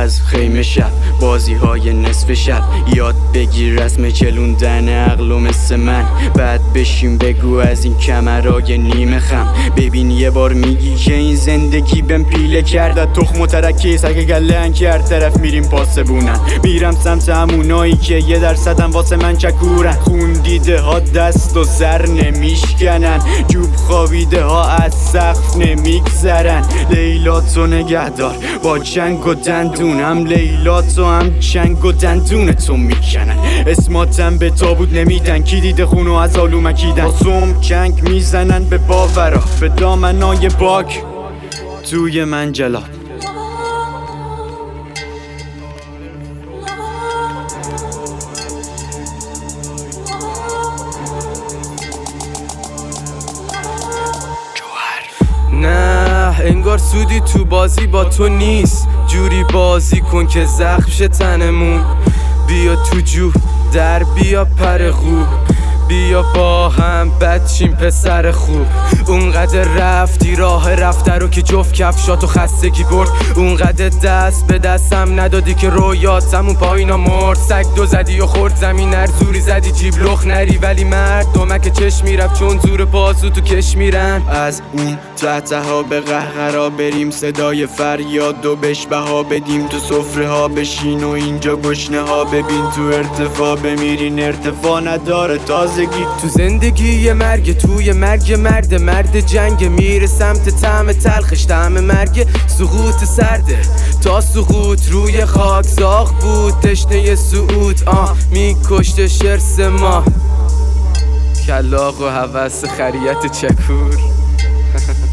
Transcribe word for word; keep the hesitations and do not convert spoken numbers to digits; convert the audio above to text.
از خیمه شب، بازی های نصف شب، یاد بگیر رسم چلوندن عقلو مثل من. بعد بشین بگو از این کمرای نیمه خم. ببین یه بار میگی که این زندگی بهم پیله کرد، تخم و ترکی سگ گله‌ان که هر طرف میریم پاسبونن. میرم سمت همونایی که یه درصدم واسه من چکورن. خون دیده ها دست و سر نمیشکنن، جوب خوابیده ها از سقف نمیگذرن. لیلا تو نگهدار با چنگ و دندونم، لیلا تو هم چنگ و دندون تو میکنن. اسماتم به تابوت نمیدن، کی دیده خونو از آلو مکیدن. باسم چنگ میزنن به باورا، به دامنای باک توی منجلاب. نه انگار سودی تو بازی با تو نیست، جوری بازی کن که زخم شه تنمون. بیا تو جو در بیا پر خوب، بیا با هم بچیم پسر خوب. اونقدر رفتی راه رفته رو که جفت کفشاتو خستگی برد، اونقدر دست به دستم ندادی که رویاتمون پایینا مرد. سگ دو زدی و خورد زمین هر زوری زدی جیب لخ نری، ولی مرد دومک چشم میرفت چون زور بازو تو کش میرن. از اون تحته ها به قهقرا بریم، صدای فریاد و بهش بها بدیم. تو سفره ها بشین و اینجا گشنه ها ببین، تو ارتفاع بمیرین ارتفاع نداره تازگی. تو زندگی یه مرگ توی مرگ، مرد مرد جنگ میره سمت طعم تلخش. طعم مرگ سقوط سرده تا سقوط روی خاک زاغ بود، تشنه سعود آه میکشت شرس ما. کلاغ و هوس خریت چکور